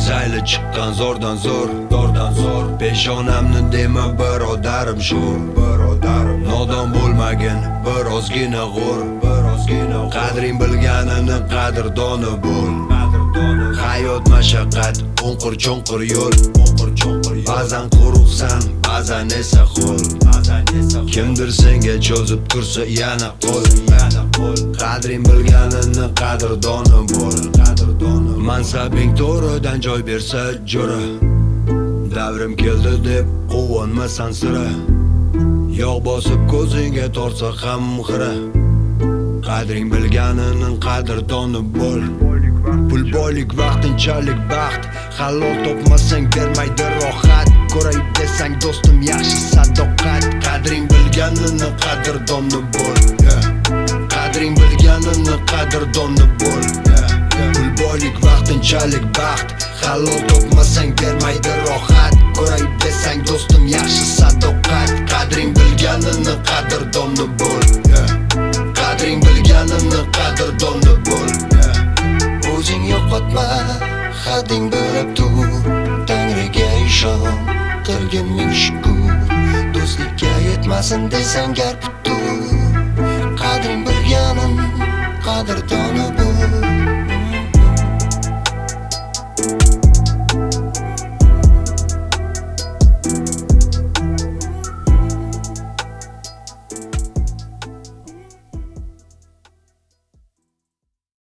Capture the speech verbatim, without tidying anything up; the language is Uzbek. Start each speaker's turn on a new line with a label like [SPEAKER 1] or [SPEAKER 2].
[SPEAKER 1] Zayli chiqqan zo'rdan zo'r, zo'rdan zo'r. Peshonamni dema birodarim sho'r, birodarim. Nodon bo'lmagin, birozgina g'o'r, birozgina. Qadring bilganini qadrdoni bo'l. Hayot mashaqqat, o'nqir cho'nqir yo'l, o'nqir cho'nqir yo'l. Ba'zan quruqsan, ba'zan esa ho'l, ba'zan esa ho'l. Kimdir senga cho'zib tursa yana qo'l, yana qo'l. Qadring bilganini qadrdoni bo'l, qadrdoni. Mansabing to'g'ridan joy bersa jo'ra. Davrim keldi deb quvonmasan sira. Yog' bosib ko'zingga tortsa ham xira. Qadring bilganini qadrdoni bo'l. Pul boylik vaqtinchalik baxt, halol topmasang bermaydi rohat. Ko'ray desang do'stim yaxshi sadoqat. Qadring bilganini qadrdoni bo'l, yeah. Qadring bilganini qadrdoni bo'l, yeah. Pul boylik vaqtinchalik baxt, halol topmasang bermaydi rohat. Ko'ray desang do'stim yaxshi sadoqat. Qadring bilganini qadrdoni bo'l, yeah. Qadring bilganini qadrdoni bo'l, yeah. O'zing yo'qotma, hading bilib tur. Tangriga ishon, qilgin ming shukr. Do'stlikka yetmasin desang gar putur. Qadring bilganim qadrdoni bo'l.